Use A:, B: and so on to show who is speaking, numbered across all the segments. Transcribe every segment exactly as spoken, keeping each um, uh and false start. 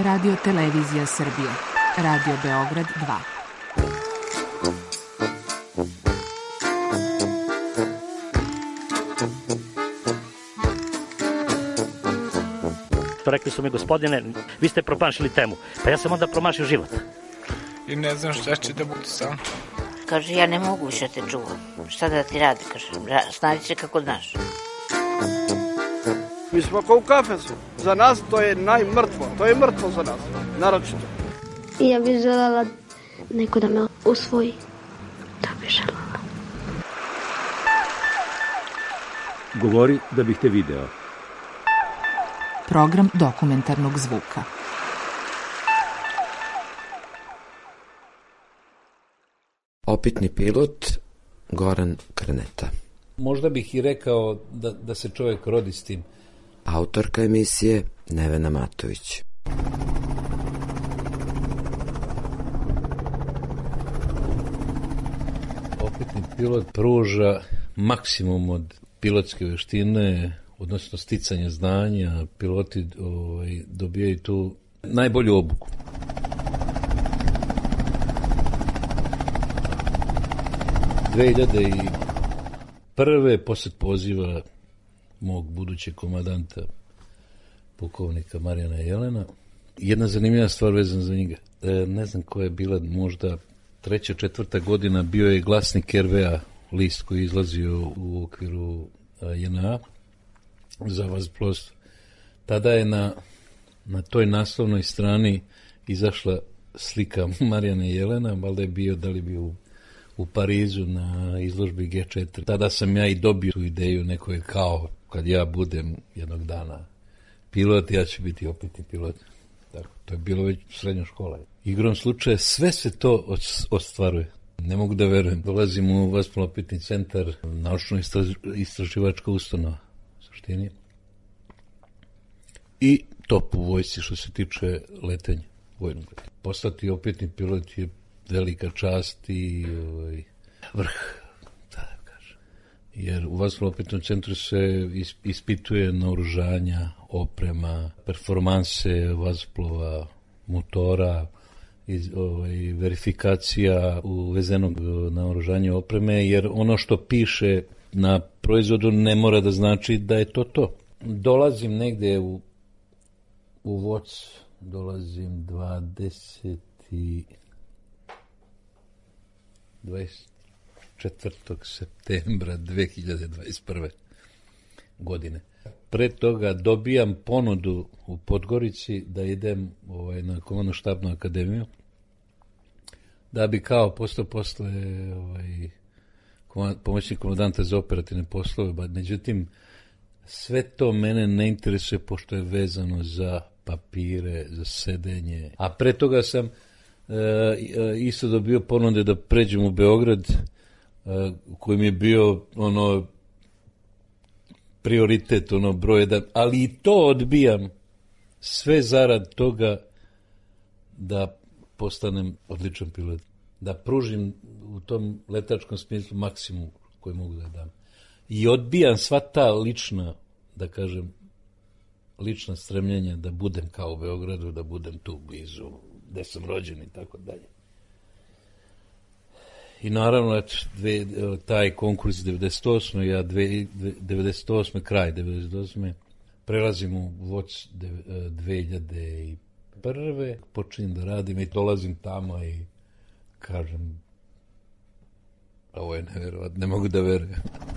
A: Radio Televizija Srbije. Radio Beograd dva.
B: Rekli su mi, gospodine, vi ste promašili temu. Pa ja sam onda promašio život.
C: I ne znam šta će da bude sam.
D: Kaže, ja ne mogu više te čuvam. Šta da ti radi, kaže, snađi se kako znaš.
E: Mi smo kao u kafesu. Za nas to je najmrtvo. To je mrtvo za nas, naročito.
F: I ja bih željela neko da me usvoji. To bih željela.
G: Govori da bih te video.
A: Program dokumentarnog zvuka.
H: Opitni pilot Goran Krneta.
I: Možda bih i rekao da, da se čovjek rodi s tim.
H: Autorka emisije Nevena Matović.
I: Opitni pilot pruža maksimum od pilotske veštine, odnosno sticanja znanja. Piloti ovaj, dobijaju tu najbolju obuku. dve hiljade prve posle poziva mog budućeg komadanta, pukovnika Marijana Jelena. Jedna zanimljiva stvar vezana za njega. E, ne znam koja je bila, možda treća, četvrta godina, bio je glasnik er ve a, list koji je izlazio u okviru je en a za vazduhoplovstvo. Tada je na, na toj naslovnoj strani izašla slika Marijana Jelena, valjda je bio, da li bio u u Parizu na izložbi ge četiri. Tada sam ja i dobio tu ideju nekoj kao kad ja budem jednog dana pilot, ja ću biti opitni pilot. Tako, to je bilo već srednja škola. Igrom slučaja sve se to ostvaruje. Ne mogu da verujem. Dolazim u Vazduhoplovni centar, naučno-istraživačka ustanova u suštini. I top u vojsci što se tiče letenja vojnog letenja. Postati opitni pilot je velika čast i ovaj, vrh, da kažem. Jer u Vazduhoplovnom centru se ispituje naoružanja, oprema, performanse vazduhoplova, motora, iz, ovaj, verifikacija uvezenog naoružanja opreme, jer ono što piše na proizvodu ne mora da znači da je to to. Dolazim negde u, u Voc, dolazim dvadeset dvadeset četvrtog septembra dve hiljade dvadeset prve. godine. Pre toga dobijam ponudu u Podgorici da idem ovaj, na komandno-štabnu akademiju, da bi kao postao posle ovaj, pomoćnik komandanta za operativne poslove. Međutim, sve to mene ne interesuje pošto je vezano za papire, za sedenje. A pre toga sam E, isto dobio ponude da pređem u Beograd, e, koji mi je bio ono prioritet, ono broj jedan, ali i to odbijam sve zarad toga da postanem odličan pilot, da pružim u tom letačkom smislu maksimum koji mogu da dam. I odbijam sva ta lična, da kažem, lična stremljenja da budem kao u Beogradu, da budem tu blizu gde sam rođen i tako dalje. I naravno, dve, taj konkurs devedeset osme ja dve, devedeset osme kraj devedeset osme prelazim u Voc dve hiljade prve počinjem da radim i dolazim tamo i kažem, ovo je neverovatno, ne mogu da verujem.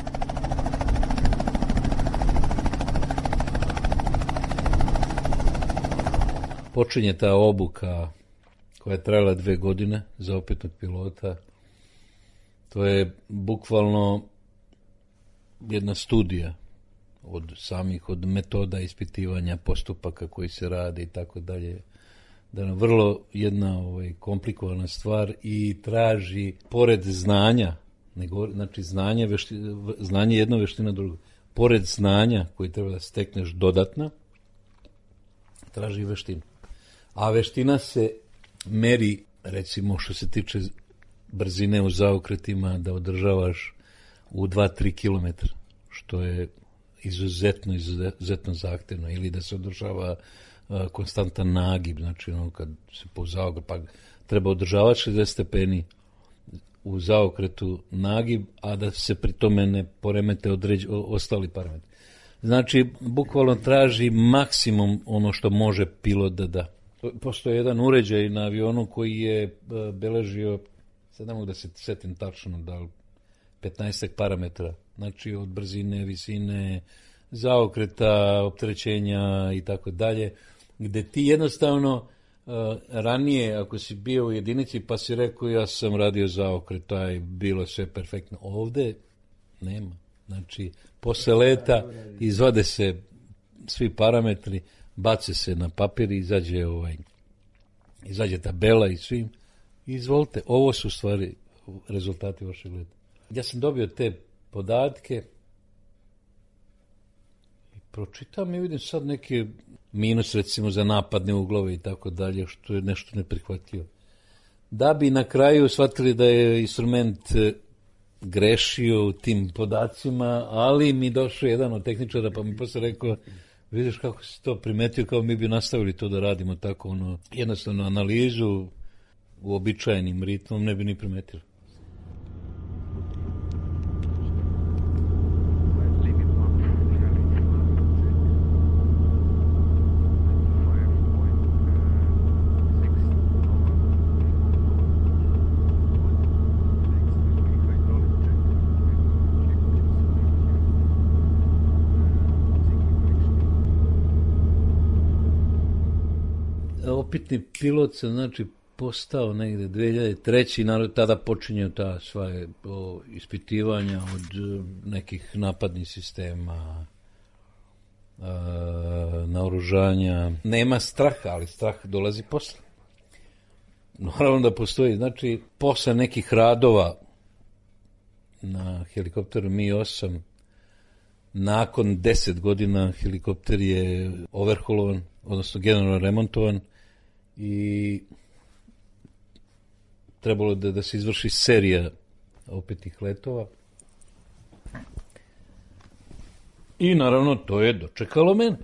I: Počinje ta obuka koja je trajala dve godine za opitnog pilota. To je bukvalno jedna studija od samih, od metoda ispitivanja, postupaka koji se rade i tako dalje. Da je vrlo jedna ovaj, komplikovana stvar i traži, pored znanja, nego, znači znanje, vešti, znanje jedno, veština drugo, pored znanja koji treba da stekneš dodatna, traži veštinu. A veština se meri, recimo što se tiče brzine u zaokretima, da održavaš u dva do tri kilometra, što je izuzetno, izuzetno zahtevno, ili da se održava a, konstantan nagib, znači ono kad se po zaokretu, pa treba održavati šezdeset stepeni u zaokretu nagib, a da se pri tome ne poremete određ, o, ostali parametri. Znači, bukvalno traži maksimum ono što može pilot da da. Postoji jedan uređaj na avionu koji je beležio, sad ne mogu da se setim tačno, da li petnaestak parametra, znači od brzine, visine, zaokreta, opterećenja i tako dalje, gde ti jednostavno uh, ranije, ako si bio u jedinici pa si rekao ja sam radio zaokret, taj bilo sve perfektno. Ovde nema. Znači, posle leta izvade se svi parametri, bace se na papir i izađe, ovaj, izađe tabela i svim. Izvolite, ovo su stvari rezultati vašeg leta. Ja sam dobio te podatke i pročitam i vidim sad neke minus recimo za napadne uglove i tako dalje, što je nešto neprihvatljivo. Da bi na kraju shvatili da je instrument grešio u tim podacima, ali mi došao jedan od tehničara pa mi posle rekao, vidiš kako si to primetio, kao mi bi nastavili to da radimo tako, ono, jednostavno analizu uobičajenim ritmom ne bi ni primetili. Opitni pilot se znači postao negde dve hiljade treće. Narod tada počinje ta sva o, ispitivanja od nekih napadnih sistema, a, naoružanja. Nema straha, ali strah dolazi posle. Naravno da postoji, znači posle nekih radova na helikopteru Mi osam, nakon deset godina helikopter je overhaulovan, odnosno generalno remontovan, i trebalo da, da se izvrši serija opetih letova. I naravno to je dočekalo mene.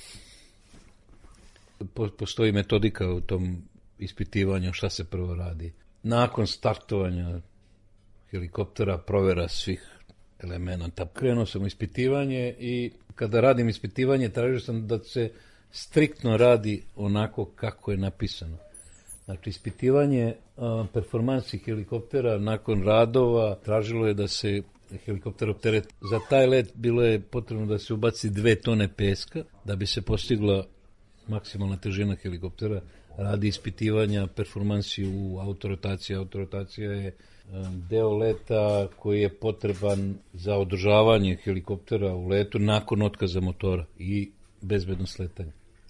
I: Po, postoji metodika u tom ispitivanju šta se prvo radi. Nakon startovanja helikoptera provera svih elemenata. Krenuo sam u ispitivanje i kada radim ispitivanje tražio sam da se striktno radi onako kako je napisano. Znači, ispitivanje a, performansi helikoptera nakon radova tražilo je da se helikopter optereti. Za taj let bilo je potrebno da se ubaci dve tone peska da bi se postigla maksimalna težina helikoptera. Radi ispitivanja performansi u autorotaciji. Autorotacija je a, deo leta koji je potreban za održavanje helikoptera u letu nakon otkaza motora i bezbedno sletanje.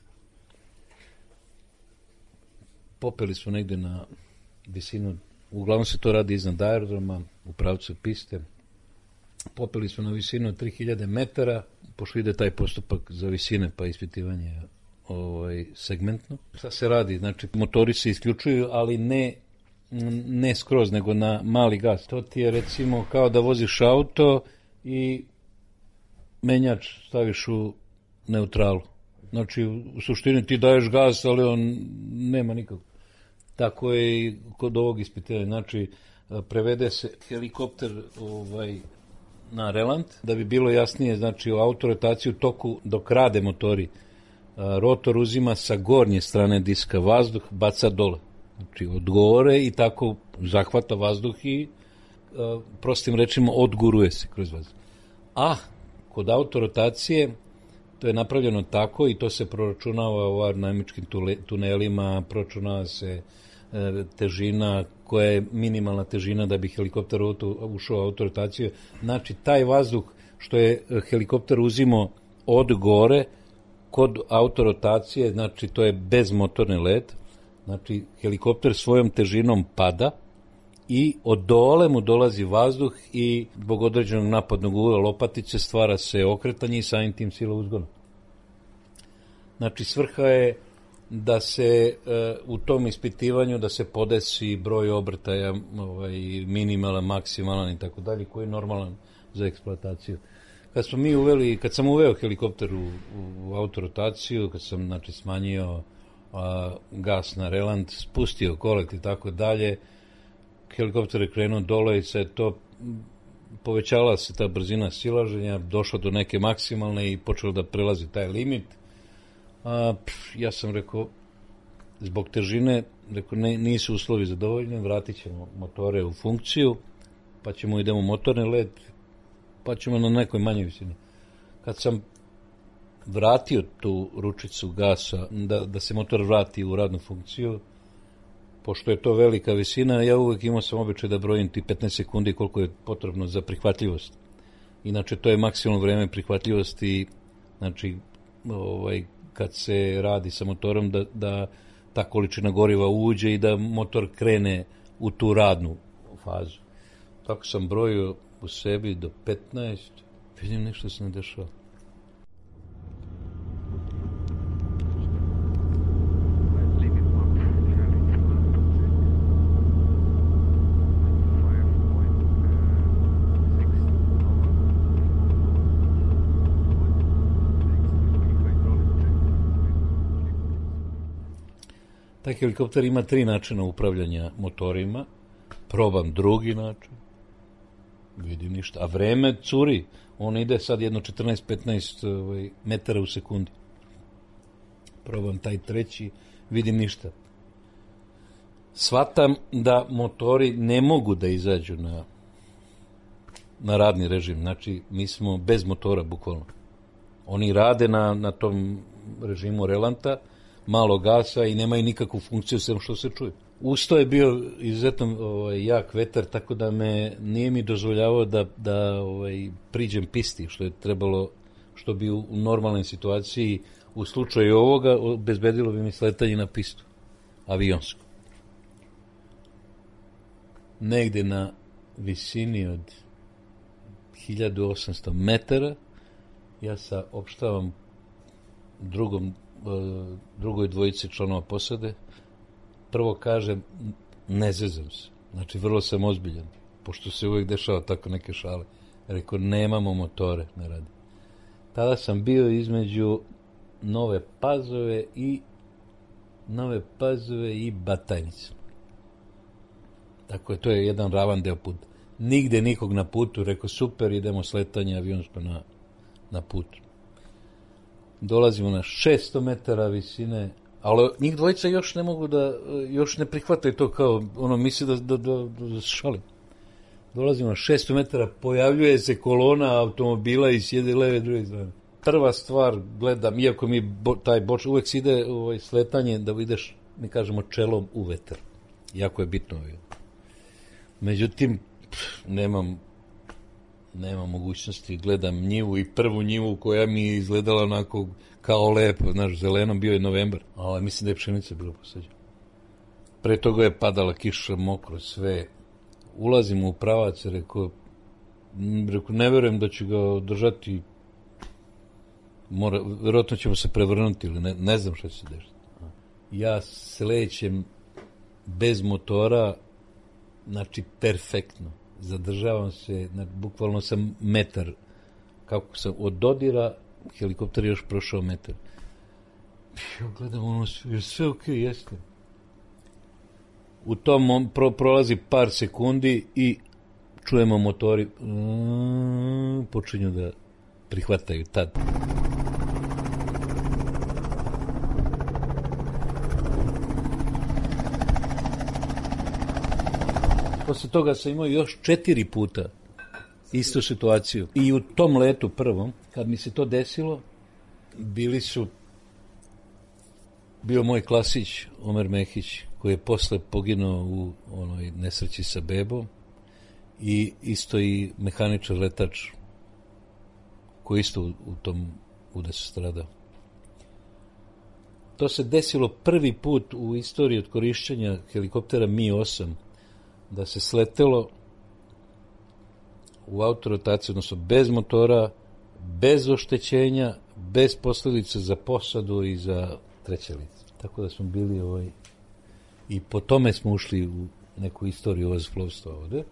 I: Popeli smo negde na visinu, uglavnom se to radi iznad aerodroma, u pravcu piste. Popeli smo na visinu od tri hiljade metara, pošto ide taj postupak za visine pa ispitivanje ovaj, segmentno. Šta se radi? Znači, motori se isključuju, ali ne, ne skroz, nego na mali gas. To ti je recimo kao da voziš auto i menjač staviš u neutralu. Znači, u suštini ti daješ gas, ali on nema nikog. Tako je i kod ovog ispitivanja. Znači, prevede se helikopter ovaj, na relant, da bi bilo jasnije, znači, u autorotaciji u toku dok rade motori, rotor uzima sa gornje strane diska vazduh, baca dole. Znači, od gore i tako zahvata vazduh i, prostim rečima, odguruje se kroz vazduh. A kod autorotacije to je napravljeno tako i to se proračunava u aerodinamičkim tunelima, proračunava se e, težina koja je minimalna težina da bi helikopter ušao u autorotaciju. Znači, taj vazduh što je helikopter uzimao od gore kod autorotacije, znači to je bezmotorni let, znači helikopter svojom težinom pada i od dole mu dolazi vazduh i zbog određenog napadnog ugla lopatice stvara se okretanje i samim tim sila uzgona. Znači, svrha je da se e, u tom ispitivanju da se podesi broj obrtaja, ovaj, minimalan, maksimalan i tako dalje, koji je normalan za eksploataciju. Kad smo mi uveli, kad sam uveo helikopter u, u u autorotaciju, kad sam znači, smanjio a, gas na relant, spustio kolet i tako dalje, helikopter je krenuo dole i sve to, povećala se ta brzina silaženja, došlo do neke maksimalne i počelo da prelazi taj limit. A, pff, ja sam rekao, zbog težine, rekao, ne, nisu uslovi zadovoljni, vratit ćemo motore u funkciju, pa ćemo idemo u motorni led, pa ćemo na nekoj manjoj visini. Kad sam vratio tu ručicu gasa, da, da se motor vrati u radnu funkciju, pošto je to velika visina, ja uvek imao sam običaj da brojim ti petnaest sekundi koliko je potrebno za prihvatljivost. Inače, to je maksimalno vreme prihvatljivosti, znači, ovaj, kad se radi sa motorom, da, da ta količina goriva uđe i da motor krene u tu radnu fazu. Tako sam brojio u sebi do petnaest, vidim nešto se ne dešava. Taj helikopter ima tri načina upravljanja motorima. Probam drugi način. Vidim ništa. A vreme curi. On ide sad jedno četrnaest petnaest ovaj, metara u sekundi. Probam taj treći. Vidim ništa. Shvatam da motori ne mogu da izađu na, na radni režim. Znači, mi smo bez motora, bukvalno. Oni rade na, na tom režimu relanta, malo gasa i nemaju nikakvu funkciju sem što se čuje. Usto je bio izuzetno ovaj, jak vetar, tako da me nije mi dozvoljavao da, da ovaj, priđem pisti, što je trebalo, što bi u, u normalnoj situaciji u slučaju ovoga obezbedilo bi mi sletanje na pistu, avionsku. Negde na visini od hiljadu osamsto metara ja saopštavam drugom drugoj dvojici članova posade. Prvo kažem, ne zezam se. Znači, vrlo sam ozbiljan, pošto se uvijek dešava tako neke šale. Rekao, nemamo motore, ne radi. Tada sam bio između Nove Pazove i Nove Pazove i Batajnice. Tako je, to je jedan ravan deo puta. Nigde nikog na putu. Rekao, super, idemo sletanje avionsko na, na putu. Dolazimo na šesto metara visine, ali njih dvojica još ne mogu da, još ne prihvataju to kao, ono, misli da, da, da, da se šalim. Dolazimo na šesto metara, pojavljuje se kolona automobila i sjede leve druge strane. Prva stvar, gledam, iako mi bo, taj boč, uvek se ide ovaj, sletanje da ideš, mi kažemo, čelom u vetar. Jako je bitno. Međutim, pff, nemam nema mogućnosti, gledam njivu i prvu njivu koja mi je izgledala onako kao lepo, znaš, zelenom, bio je novembar, ali mislim da je pšenica bilo posađena. Pre toga je padala kiša, mokro, sve. Ulazimo u pravac, rekao, rekao, ne verujem da ću ga održati, mora, vjerojatno ćemo se prevrnuti ili ne, ne znam šta će se desiti. Ja slećem bez motora, znači perfektno. Zadržavam se, bukvalno sam metar, kako sam od dodira, helikopter je još prošao metar. Ja gledam ono, je sve ok, jeste. U tom pro, prolazi par sekundi i čujemo motori, mm, počinju da prihvataju tad. Posle toga sam imao još četiri puta istu situaciju. I u tom letu prvom, kad mi se to desilo, bili su, bio moj klasić Omer Mehić, koji je posle poginuo u onoj nesreći sa bebom, i isto i mehaničar letač, koji isto u, u tom udesu stradao. To se desilo prvi put u istoriji od korišćenja helikoptera Mi osam, da se sletelo u autorotaciju, odnosno bez motora, bez oštećenja, bez posljedica za posadu i za treće lice. Tako da smo bili ovaj, i po tome smo ušli u neku istoriju vazduhoplovstva ovde.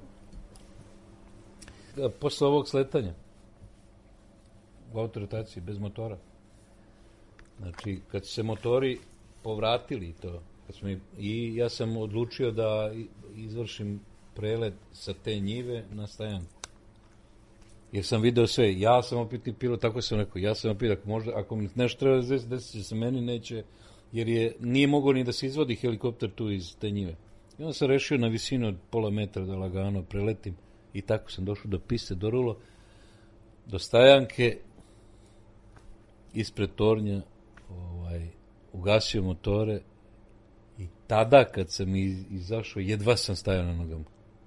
I: Posle ovog sletanja u autorotaciji bez motora, Znači, kad su se motori povratili to, kad smo, i ja sam odlučio da izvršim prelet sa te njive na stajanku. Jer sam video sve, ja sam opitni pilot, tako sam rekao, ja sam opet, ako, možda, ako mi nešto treba desiti, desit će se meni, neće, jer je, nije mogao ni da se izvodi helikopter tu iz te njive. I onda sam rešio na visinu od pola metra da lagano preletim i tako sam došao do piste, do rulo, do stajanke, ispred tornja, ovaj, ugasio motore i tada kad sam izašao, jedva sam stajao na nogama.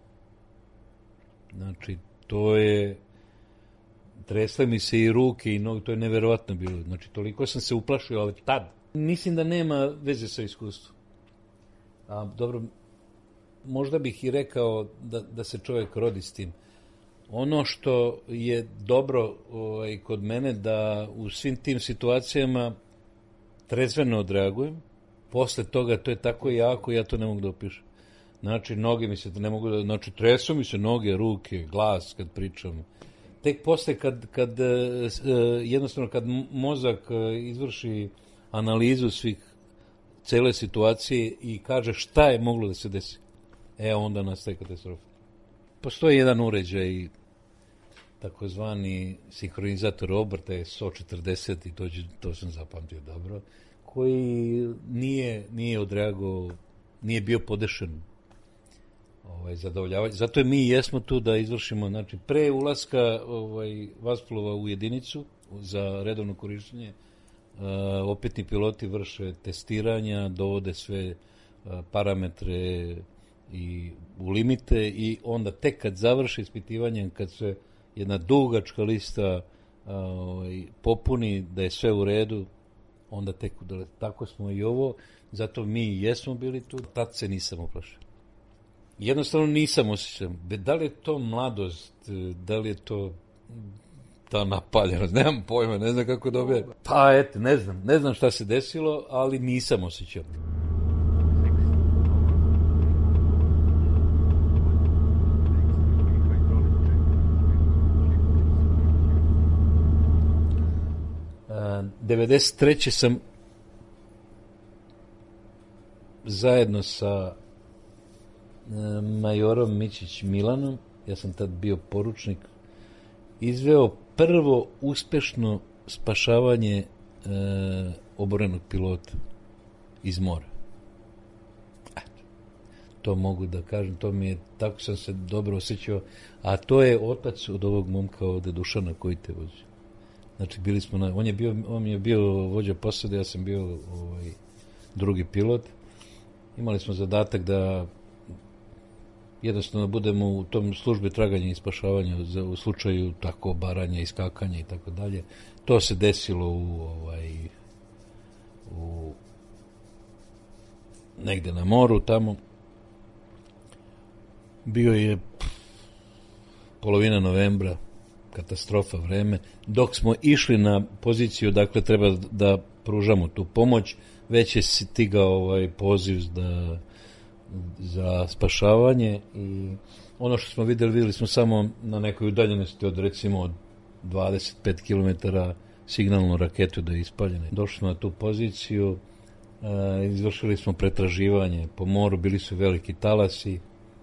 I: Znači, to je, tresle mi se i ruke i noge, to je neverovatno bilo. Znači, toliko sam se uplašio, ali tad. Mislim da nema veze sa iskustvom. A dobro, možda bih i rekao da, da se čovjek rodi s tim. Ono što je dobro ovaj, kod mene, da u svim tim situacijama trezveno odreagujem. Posle toga to je tako jako, ja to ne mogu da opišem. Znači, noge mi se ne mogu da, znači, tresu mi se noge, ruke, glas kad pričam. Tek posle kad, kad jednostavno kad mozak izvrši analizu svih, cele situacije i kaže šta je moglo da se desi, e, onda nastaje katastrofa. Postoji jedan uređaj, takozvani sinhronizator obrta, S O četrdeset, i to, to sam zapamtio dobro, koji nije, nije odreagovao, nije bio podešen ovaj, zadovoljavanje. Zato je mi jesmo tu da izvršimo, znači, pre ulaska ovaj, vazduhoplova u jedinicu za redovno korištenje, uh, opetni piloti vrše testiranja, dovode sve uh, parametre i u limite i onda tek kad završe ispitivanje, kad se jedna dugačka lista uh, ovaj, popuni da je sve u redu, onda tek udale. Tako smo i ovo, zato mi jesmo bili tu, tad se nisam uplašio. Jednostavno nisam osjećao. Da li je to mladost, da li je to ta napaljenost, nemam pojma, ne znam kako dobije. Pa eto, ne znam, ne znam šta se desilo, ali nisam osjećao. devedeset treće sam zajedno sa majorom Mićić Milanom, ja sam tad bio poručnik, izveo prvo uspešno spašavanje e, oborenog pilota iz mora. Eto, to mogu da kažem, to mi je, tako sam se dobro osjećao, a to je otac od ovog momka ovde, Dušana, koji te vozi. Znači, bili smo na, on je bio, on je bio vođa posade, ja sam bio ovaj, drugi pilot. Imali smo zadatak da jednostavno budemo u tom službi traganja i spašavanja za, u slučaju tako obaranja, iskakanja i tako dalje. To se desilo u, ovaj, u negde na moru tamo. Bio je polovina novembra, katastrofa vreme. Dok smo išli na poziciju, dakle, treba da pružamo tu pomoć, već je stigao ovaj poziv da, za spašavanje i ono što smo videli, videli smo samo na nekoj udaljenosti od recimo od dvadeset pet kilometara signalnu raketu da je ispaljena. Došli smo na tu poziciju, e, izvršili smo pretraživanje po moru, bili su veliki talasi,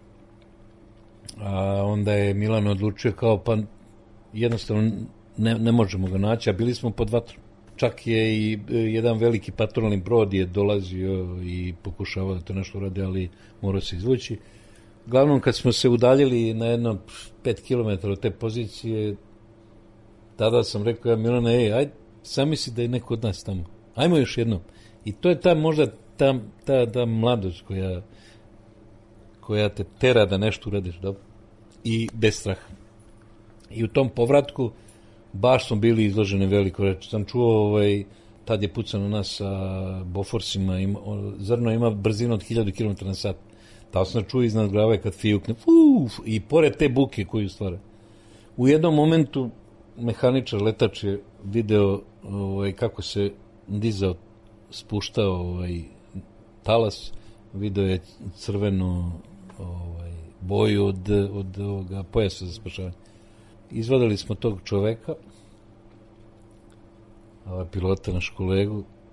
I: a onda je Milan odlučio kao pa jednostavno ne, ne možemo ga naći, a bili smo pod vatrom. Čak je i jedan veliki patrolni brod je dolazio i pokušavao da to nešto radi, ali morao se izvući. Glavnom, kad smo se udaljili na jedno pet kilometara od te pozicije, tada sam rekao, ja Milana, ej, ajde, sam misli da je neko od nas tamo. Ajmo još jednom. I to je ta možda ta, ta, ta mladost koja, koja te tera da nešto uradiš dobro. I bez straha. I u tom povratku baš smo bili izloženi veliko reči. Sam čuo, ovaj, tad je pucano nas sa Boforsima, ima, zrno ima brzinu od hiljadu kilometara na sat. Tao sam čuo iznad glave kad fijukne, uf, i pored te buke koju stvara. U jednom momentu mehaničar, letač je video ovaj, kako se dizao, spuštao ovaj, talas, video je crvenu ovaj, boju od, od ovoga pojasa za spašavanje. Izvadili smo tog čoveka, ovaj, pilota, naš kolegu,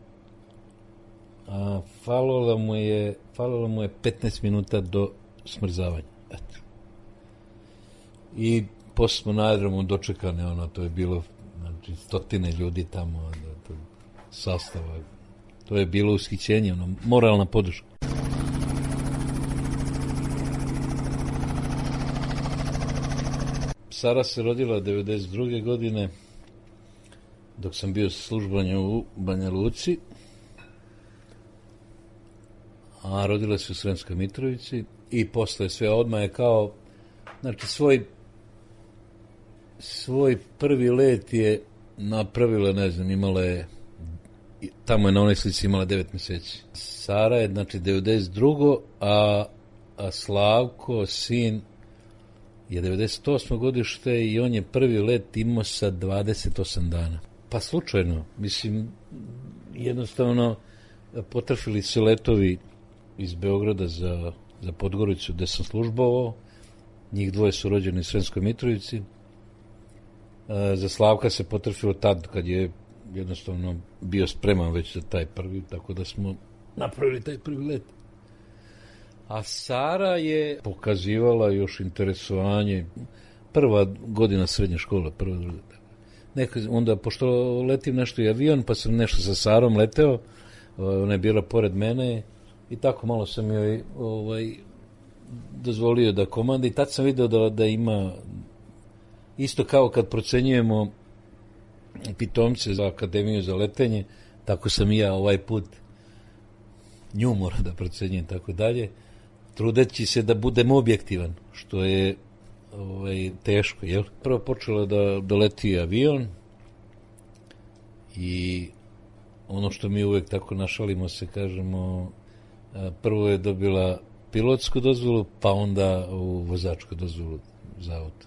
I: a falilo mu je, falilo mu je petnaest minuta do smrzavanja. Eto. I posle smo na aerodromu dočekane, ono, to je bilo, znači, stotine ljudi tamo, to, sastava. To je bilo ushićenje, ono, moralna podrška. Sara se rodila devedeset druge godine, dok sam bio službanje u Banja Luci, a rodila se u Sremskoj Mitrovici i posle sve odmah je kao, znači svoj svoj prvi let je napravila, ne znam, imala je, tamo je na onoj slici imala devet meseci. Sara je, znači, devedeset drugo a, a Slavko, sin, je devedeset osmo godište i on je prvi let imao sa dvadeset osam dana. Pa slučajno, mislim, jednostavno potrafili se letovi iz Beograda za, za Podgoricu, gde sam službovao. Njih dvoje su rođeni u Sremskoj Mitrovici. E, za Slavka se potrafilo tad, kad je jednostavno bio spreman već za taj prvi, tako da smo napravili taj prvi let. A Sara je pokazivala još interesovanje, prva godina srednje škole, prva druga. Neka, onda, pošto letim nešto i avion, pa sam nešto sa Sarom leteo, ona je bila pored mene i tako malo sam joj ovaj, dozvolio da komanda i tad sam video da, da ima, isto kao kad procenjujemo pitomce za akademiju za letenje, tako sam i ja ovaj put nju mora da procenjujem, tako dalje, trudeći se da budem objektivan, što je ovaj, teško, jel? Prvo počelo da, da leti avion i ono što mi uvek tako našalimo se, kažemo, prvo je dobila pilotsku dozvolu, pa onda u vozačku dozvolu za auto.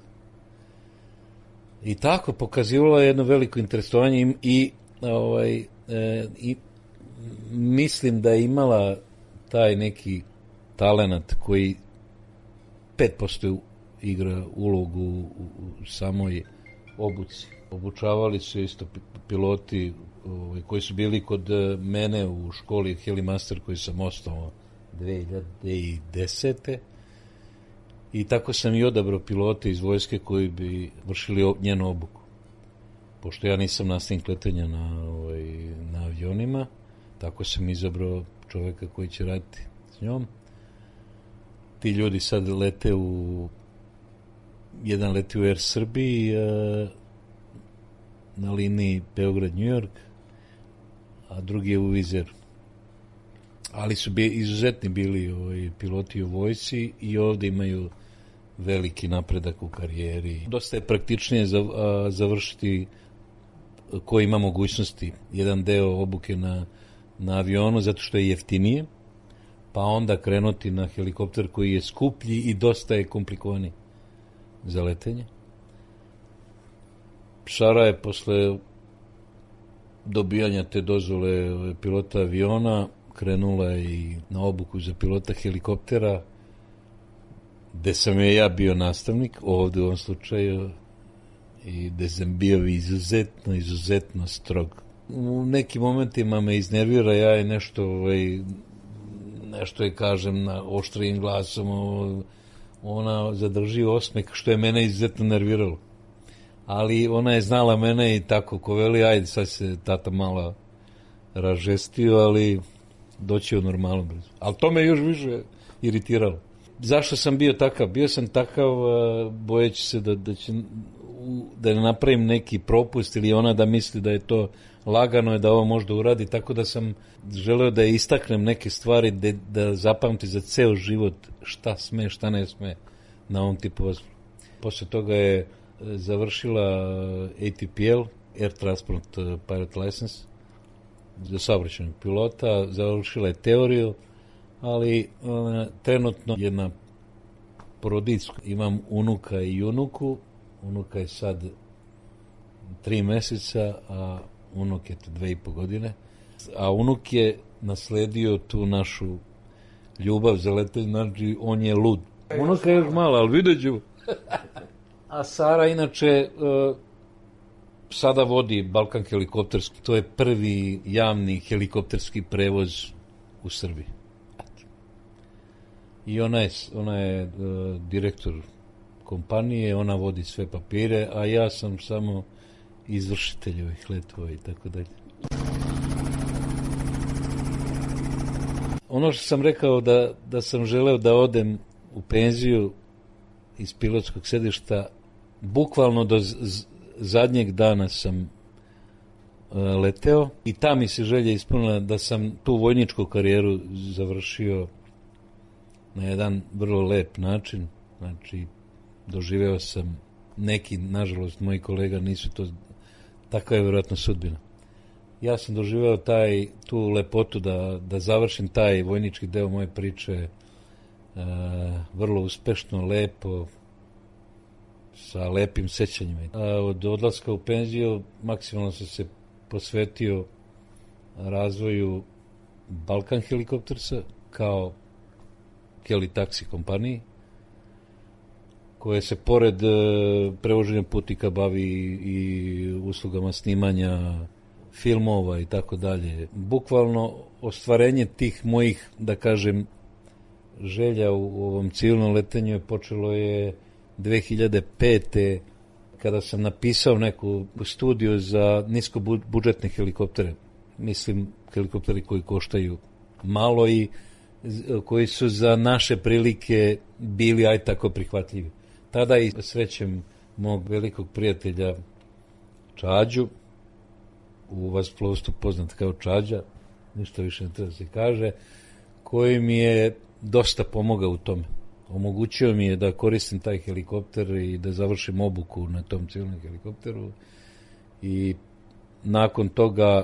I: I tako pokazivala je jedno veliko interesovanje i, i, ovaj, e, i mislim da je imala taj neki talenat koji pet posto igra ulogu u, u samoj obuci. Obučavali su isto piloti ovaj, koji su bili kod mene u školi Helimaster koji sam osnovao dve hiljade desete. I tako sam i odabrao pilote iz vojske koji bi vršili njenu obuku. Pošto ja nisam nastavnik letenja na, ovaj, na avionima, tako sam izabrao čoveka koji će raditi s njom. Ti ljudi sad lete u, jedan leti u Air Srbiji a, na liniji Beograd-New York, a drugi je u Vizeru. Ali su bi, izuzetni bili ovaj, piloti u vojsci i ovdje imaju veliki napredak u karijeri. Dosta je praktičnije za, a, završiti ko ima mogućnosti jedan deo obuke na, na avionu, zato što je jeftinije, pa onda krenuti na helikopter koji je skuplji i dosta je komplikovaniji za letenje. Sara je posle dobijanja te dozvole pilota aviona krenula i na obuku za pilota helikoptera, gde sam je ja bio nastavnik, ovdje u ovom slučaju, i gde sam bio izuzetno, izuzetno strog. U nekim momentima me iznervira, ja je nešto, ovaj, nešto je kažem na oštrijim glasom, ona zadrži osmeh, što je mene izuzetno nerviralo. Ali ona je znala mene i tako, ko veli, ajde, sad se tata malo ražestio, ali doći u normalnu brzo. Ali to me još više iritiralo. Zašto sam bio takav? Bio sam takav bojeći se da, da, će, da ne napravim neki propust ili ona da misli da je to lagano i da ovo možda uradi, tako da sam želeo da istaknem neke stvari da, da zapamti za ceo život šta sme, šta ne sme na ovom tipu vozila. Posle toga je završila A T P L, Air Transport Pilot License, za saobraćajnog pilota, završila je teoriju, ali ona, trenutno je na porodicu. Imam unuka i unuku, unuka je sad tri meseca, a unuk je dve i po godine. A unuk je nasledio tu našu ljubav za letenje, znači on je lud. Unuka je još mala, ali vidjet ću. A Sara inače uh, sada vodi Balkan helikopterski. To je prvi javni helikopterski prevoz u Srbiji. I ona je, ona je uh, direktor kompanije, ona vodi sve papire, a ja sam samo izvršitelj ovih letova i tako dalje. Ono što sam rekao da, da sam želeo da odem u penziju iz pilotskog sedišta, bukvalno do z- z- zadnjeg dana sam uh, leteo i ta mi se želja ispunila da sam tu vojničku karijeru završio na jedan vrlo lep način. Znači, doživeo sam neki, nažalost, moji kolega nisu to, takva je vjerojatno sudbina. Ja sam doživeo taj, tu lepotu da, da završim taj vojnički deo moje priče e, vrlo uspešno, lepo, sa lepim sećanjima. A od odlaska u penziju maksimalno sam se posvetio razvoju Balkan Helikoptersa kao heli taksi kompaniji, koje se pored e, prevoženja putnika bavi i uslugama snimanja filmova i tako dalje. Bukvalno ostvarenje tih mojih, da kažem, želja u, u ovom civilnom letenju je počelo je dve hiljade pete kada sam napisao neku studiju za niskobudžetne helikoptere. Mislim, helikopteri koji koštaju malo i koji su za naše prilike bili aj tako prihvatljivi. Tada i srećem mog velikog prijatelja Čađu, u vazduhoplovstvu poznat kao Čađa, ništa više ne treba da se kaže, koji mi je dosta pomogao u tome. Omogućio mi je da koristim taj helikopter i da završim obuku na tom civilnom helikopteru i nakon toga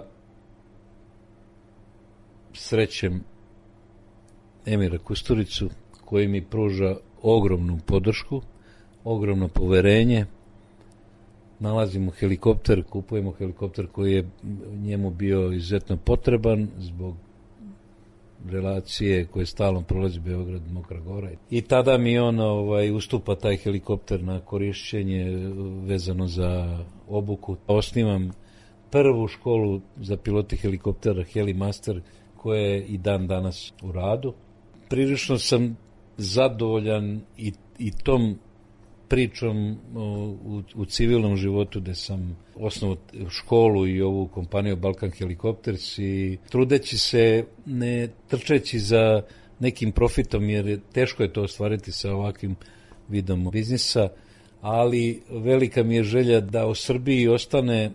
I: srećem Emira Kusturicu, koji mi pruža ogromnu podršku, ogromno poverenje. Nalazimo helikopter, kupujemo helikopter koji je njemu bio izuzetno potreban zbog relacije koje stalno prolazi Beograd, Mokra Gora. I tada mi on ovaj, ustupa taj helikopter na korišćenje vezano za obuku. Osnivam prvu školu za pilote helikoptera Helimaster, koja je i dan danas u radu. Prilično sam zadovoljan i, i tom pričom u, u civilnom životu, gde sam osnovao školu i ovu kompaniju Balkan Helikopters i trudeći se, ne trčeći za nekim profitom, jer teško je to ostvariti sa ovakvim vidom biznisa, ali velika mi je želja da u Srbiji ostane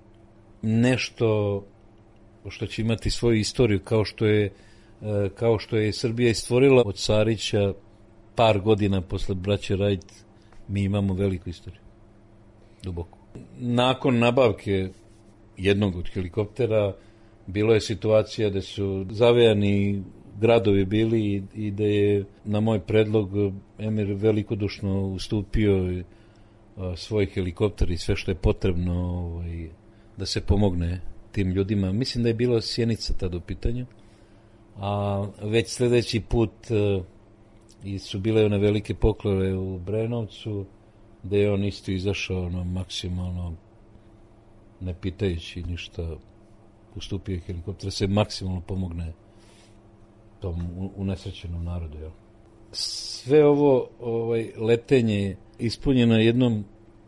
I: nešto što će imati svoju istoriju, kao što je kao što je Srbija istvorila od Sarića par godina posle braće Wright. Mi imamo veliku istoriju, duboku. Nakon nabavke jednog od helikoptera bilo je situacija da su zavejani gradovi bili i, i da je na moj predlog Emir velikodušno ustupio a, svoj helikopter i sve što je potrebno ovaj, da se pomogne tim ljudima. Mislim da je bilo Sjenica tada u pitanju, a već sljedeći put a, i su bile one velike poklore u Brenovcu, gde je on isto izašao ono, maksimalno, ne pitajući ništa, ustupio helikopter, se maksimalno pomogne tom unesrećenom narodu. Jel? Sve ovo ovaj, letenje ispunjeno jednom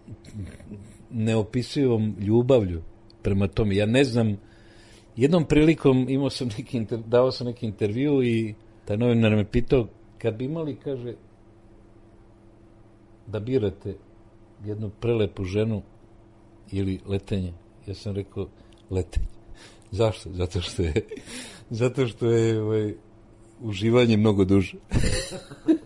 I: neopisivom ljubavlju prema tome. Ja ne znam, jednom prilikom imao sam neki inter, dao sam neki intervju i taj novinar me pitao, kad bi imali, kaže, da birate jednu prelepu ženu ili letenje, ja sam rekao letenje. Zašto? Zato što je zato što je ovaj, uživanje mnogo duže.